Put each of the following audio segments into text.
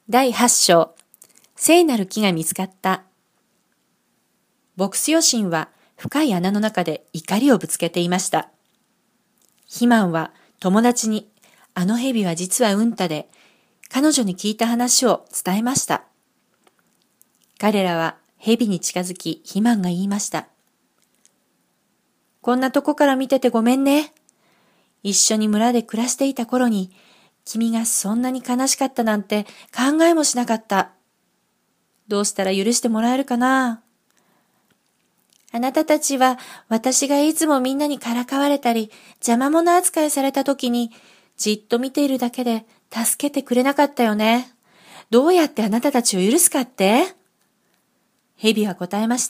第8章、聖なる木が見つかった。ボクスヨシンは深い穴の中で怒りをぶつけていました。ヒマンは友達に、あの蛇は実はウンタで、彼女に聞いた話を伝えました。彼らは蛇に近づき、ヒマンが言いました。こんなとこから見ててごめんね。一緒に村で暮らしていた頃に、君がそんなに悲しかったなんて考えもしなかった。どうしたら許してもらえるかな。あなたたちは私がいつもみんなにからかわれたり邪魔者扱いされた時にじっと見ているだけで助けてくれなかったよね。どうやってあなたたちを許すかって？蛇は答えました。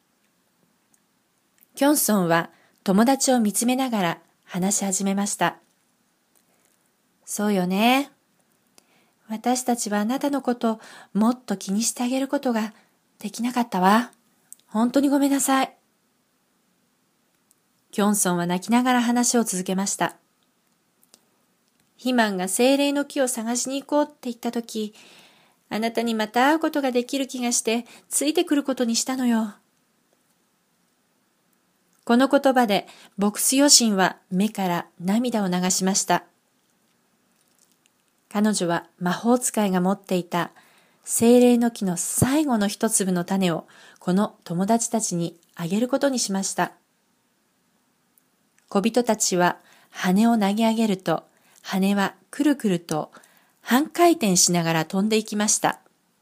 キョンソンは友達を見つめながら話し始めました。そうよね。私たちはあなたのことをもっと気にしてあげることができなかったわ。本当にごめんなさい。キョンソンは泣きながら話を続けました。ヒマンが精霊の木を探しに行こうって言ったとき、あなたにまた会うことができる気がしてついてくることにしたのよ。この言葉でボクスヨシンは目から涙を流しました。彼女は魔法使いが持っていた精霊の木の最後の一粒の種をこの友達たちにあげることにしました。小人たちは羽を投げ上げると、羽はくるくると半回転しながら飛んでいきました。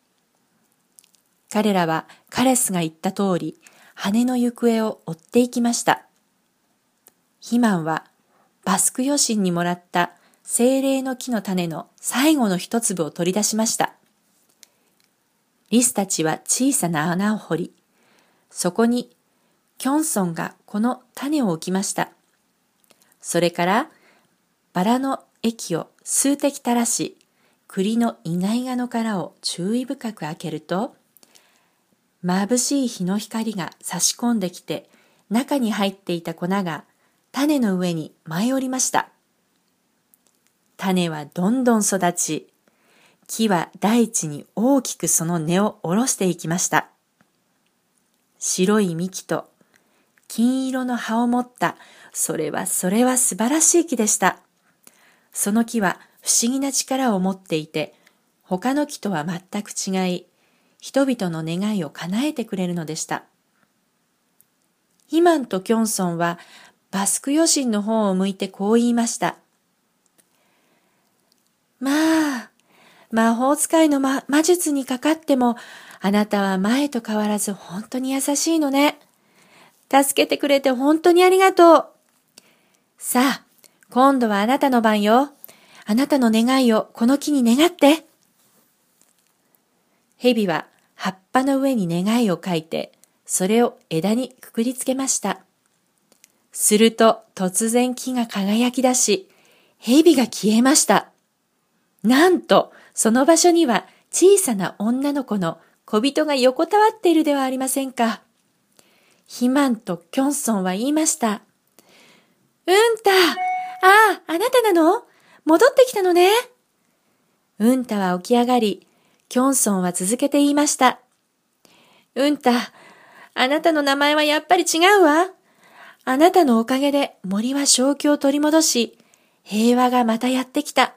彼らはカレスが言った通り、羽の行方を追っていきました。ヒマンはバスクヨシンにもらった精霊の木の種の最後の一粒を取り出しました。リスたちは小さな穴を掘り、そこにキョンソンがこの種を置きました。それからバラの液を数滴垂らし、栗のイガイガの殻を注意深く開けると、眩しい日の光が差し込んできて、中に入っていた粉が種の上に舞い降りました。種はどんどん育ち、木は大地に大きくその根を下ろしていきました。白い幹と金色の葉を持った、それは素晴らしい木でした。その木は不思議な力を持っていて、他の木とは全く違い、人々の願いを叶えてくれるのでした。ヒマンとキョンソンはバスクヨシンの方を向いてこう言いました。まあ、魔法使いの魔術にかかっても、あなたは前と変わらず本当に優しいのね。助けてくれて本当にありがとう。さあ、今度はあなたの番よ。あなたの願いをこの木に願って。蛇は葉っぱの上に願いを書いて、それを枝にくくりつけました。すると突然木が輝き出し、蛇が消えました。なんと、その場所には小さな女の子の小人が横たわっているではありませんか。ヒマンとキョンソンは言いました。うんた、あなたなの？戻ってきたのね。うんたは起き上がり、キョンソンは続けて言いました。うんた、あなたの名前はやっぱり違うわ。あなたのおかげで森は正気を取り戻し、平和がまたやってきた。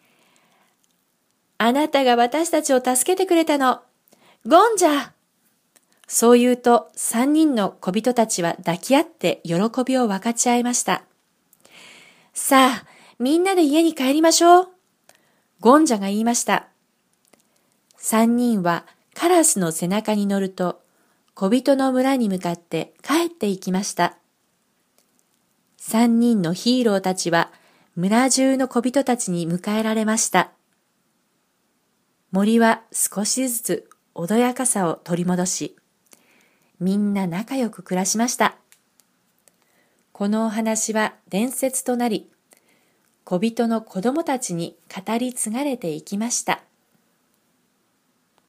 あなたが私たちを助けてくれたの。ゴンジャ。そう言うと3人の小人たちは抱き合って喜びを分かち合いました。さあ、みんなで家に帰りましょう。ゴンジャが言いました。3人はカラスの背中に乗ると小人の村に向かって帰っていきました。3人のヒーローたちは村中の小人たちに迎えられました。森は少しずつ穏やかさを取り戻し、みんな仲良く暮らしました。このお話は伝説となり、小人の子供たちに語り継がれていきました。